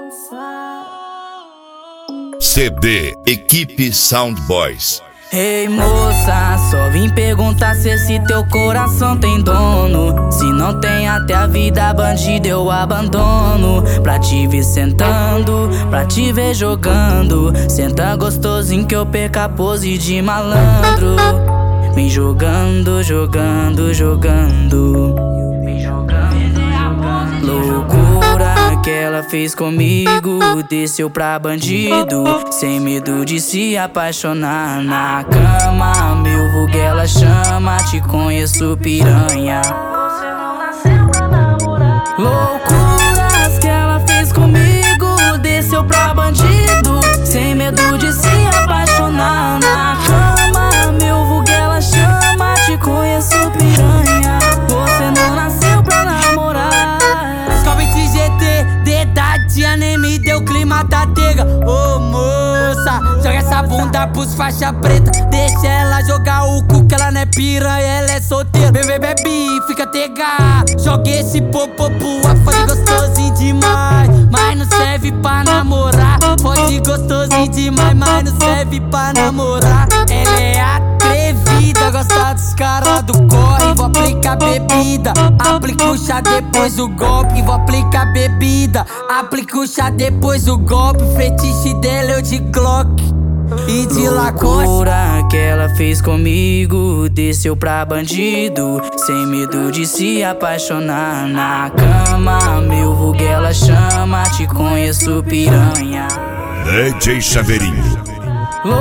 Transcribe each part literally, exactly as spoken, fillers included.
C D Equipe Sound Boys. Ei moça, só vim perguntar se esse teu coração tem dono. Se não tem, até a vida bandida eu abandono. Pra te ver sentando, pra te ver jogando. Senta gostosinho que eu perca a pose de malandro. Vem jogando, jogando, jogando. Vem jogando, jogando. Loucura que ela fez comigo, desceu pra bandido, sem medo de se apaixonar na cama. Meu vulgo ela chama, te conheço piranha. Você não nasceu pra namorar. Loucuras que ela fez comigo, desceu pra bandido, sem medo de se apaixonar na cama. Meu vulgo ela chama, te conheço piranha. Você não nasceu pra namorar. Somente G T, dedadinha nem me deu clima da tega. Ô moça, joga essa bunda pros faixa preta. Deixa ela jogar o cu que ela não é piranha, ela é solteira. Bebê, bebe, fica tega. Joga esse popô pro afode gostosinho demais, mas não serve pra namorar. Pode gostosinho demais, mas não serve pra namorar. Ela é atrevida, gosta dos caras do corre. Vou aplicar bebida, aplica o chá depois o golpe. Vou aplicar bebida, aplica o chá depois o golpe. Fetiche dela eu de Glock e de Lacoste. Loucura que ela fez comigo, desceu pra bandido, sem medo de se apaixonar na cama. Meu vulgo ela chama, te conheço piranha. D J Chaveirinho.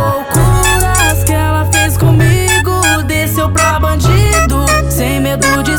Loucuras que ela fez comigo, desceu pra bandido, sem medo de